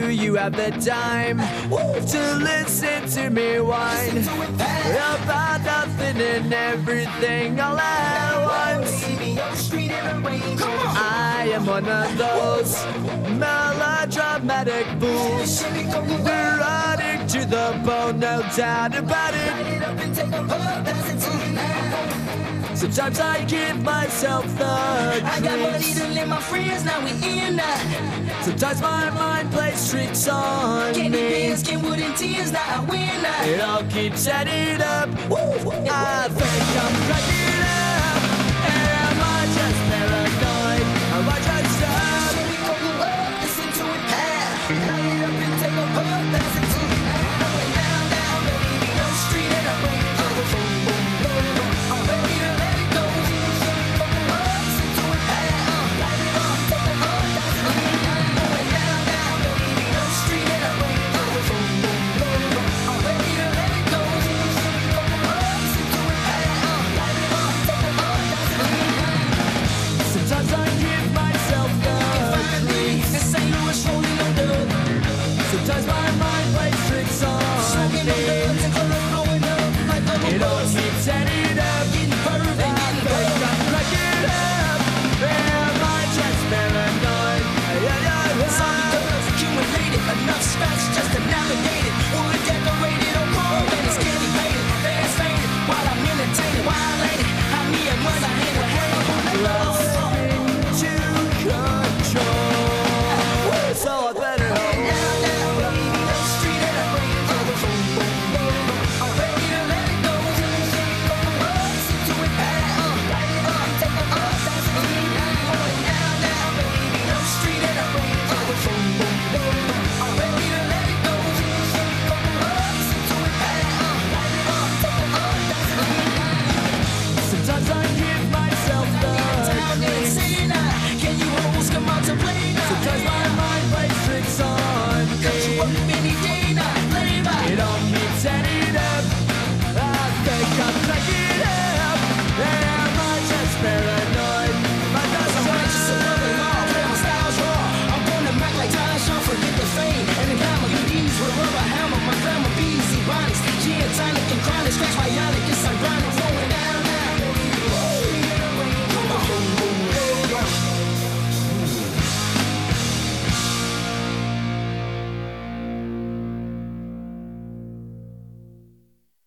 you have the time to listen to me whine about nothing and everything all at once? I am one of those melodramatic fools, erotic to the bone, no doubt about it. Sometimes I give myself the creeps. I got money to let my friends, now we in that. Sometimes my mind plays tricks on Candy me. beans, Kenwood and tears, now I win that. It all keeps adding up. I think I'm cracking up. Am I just paranoid? Am I just up? So we go up, listen to it pass. Light it up and take a puff, that's it to it. Going down, down, baby, no street and I'm ready to go. Boom, boom, boom, boom. I'm ready to let it go. So we go up, listen to it pass. Light it up, take a puff, that's it to it. Going down, down, baby, no street and I'm ready to go. Boom, boom, boom, boom. I'm ready to let it go. So we go up, listen to it pass. Light it up, take a puff, that's it to it. Sometimes I give myself the creeps. This ain't Louis rolling on dub. Sometimes my mind plays tricks on Smoking on me. dubs and color blowing up like a It all bubble. keeps adding up. Getting perfect, I getting think perfect. I'm cracking up. Am I just paranoid? Zombie girls accumulated enough scratch just to navigate it. Wood decorated on chrome and it's candy painted. Fast faded while I'm entertaining. Violated. How me and one I hang with hang on the love. To control. So I better hold. Down, down, baby, no street and I'm ready to go. Boom, boom, boom, boom. I'm ready to let it go. Listen to it pass. Light it up, take a puff, that's it. Going down, down, baby, no street and I'm ready to go. Boom, boom, boom, boom. I'm ready to let it go. Listen to it pass. Light it up, take a puff, that's it. Sometimes I give myself the Down there creeps. saying, can you hoes come out to play?